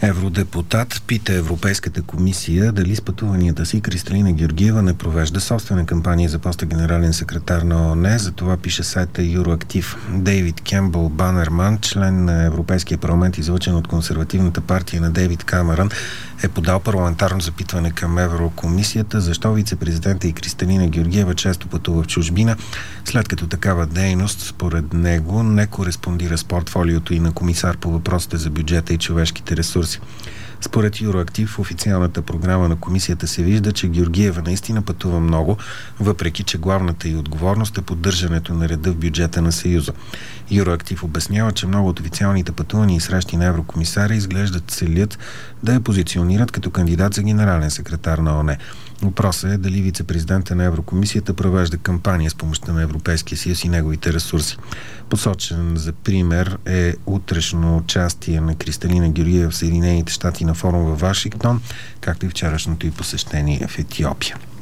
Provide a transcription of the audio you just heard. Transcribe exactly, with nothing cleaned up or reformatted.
Евродепутат пита Европейската комисия дали с пътуванията си Кристалина Георгиева не провежда собствена кампания за поста генерален секретар на ООН. За това пише сайта Юроактив. Дейвид Кембъл Банерман, член на Европейския парламент, излъчен от консервативната партия на Дейвид Камерън, е подал парламентарно запитване към Еврокомисията защо вице-президента и Кристалина Георгиева често пътува в чужбина, след като такава дейност, според него, не кореспондира с портфолиото и на комисар по въпросите за бюджета и човешките ресурси. Според Юроактив, в официалната програма на комисията се вижда, че Георгиева наистина пътува много, въпреки че главната й отговорност е поддържането на реда в бюджета на Съюза. Юроактив обяснява, че много от официалните пътувания и срещи на еврокомисаря изглеждат целят да я позиционират като кандидат за генерален секретар на ООН. Въпросът е дали вице-президента на Еврокомисията провежда кампания с помощта на Европейския съюз и неговите ресурси. Посочен за пример е утрешно участие на Кристалина Георгиева в Съединените щати на форум във Вашингтон, както и вчерашното й посещение в Етиопия.